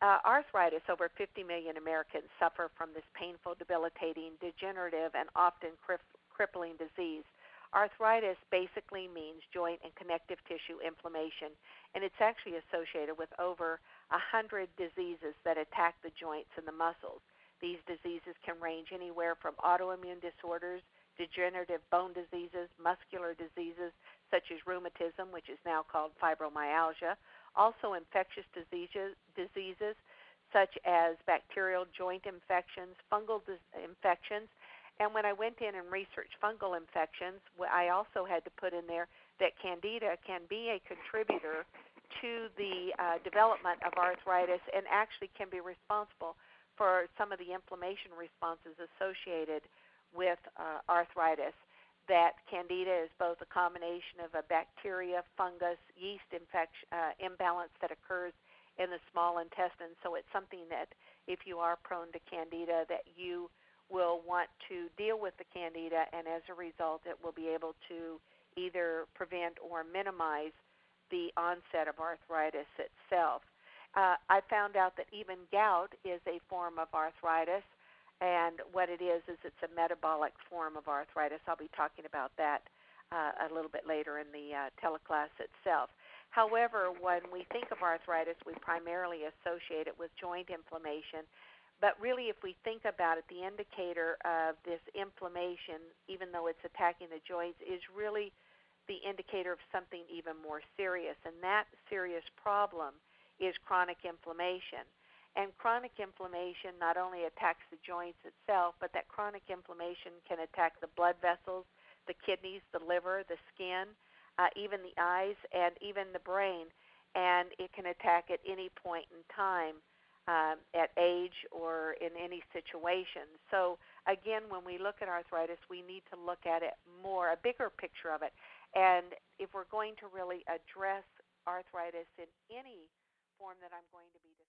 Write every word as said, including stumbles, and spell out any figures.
uh, arthritis, over fifty million Americans suffer from this painful, debilitating, degenerative, and often crippling disease. Arthritis basically means joint and connective tissue inflammation, and it's actually associated with over one hundred diseases that attack the joints and the muscles. These diseases can range anywhere from autoimmune disorders, degenerative bone diseases, muscular diseases such as rheumatism, which is now called fibromyalgia, also infectious diseases, diseases such as bacterial joint infections, fungal infections. And when I went in and researched fungal infections, I also had to put in there that Candida can be a contributor to the uh, development of arthritis and actually can be responsible for some of the inflammation responses associated with uh, arthritis. That Candida is both a combination of a bacteria, fungus, yeast infection, uh, imbalance that occurs in the small intestine. So it's something that if you are prone to Candida, that you will want to deal with the Candida, and as a result it will be able to either prevent or minimize the onset of arthritis itself. Uh, I found out that even gout is a form of arthritis, and what it is is it's a metabolic form of arthritis. I'll be talking about that uh, a little bit later in the uh, teleclass itself. However, when we think of arthritis, we primarily associate it with joint inflammation. But really, if we think about it, the indicator of this inflammation, even though it's attacking the joints, is really the indicator of something even more serious. And that serious problem is chronic inflammation. And chronic inflammation not only attacks the joints itself, but that chronic inflammation can attack the blood vessels, the kidneys, the liver, the skin, uh, even the eyes, and even the brain. And it can attack at any point in time. Um, at age or in any situation. So again, when we look at arthritis, we need to look at it more, a bigger picture of it. And if we're going to really address arthritis in any form that I'm going to be discussing,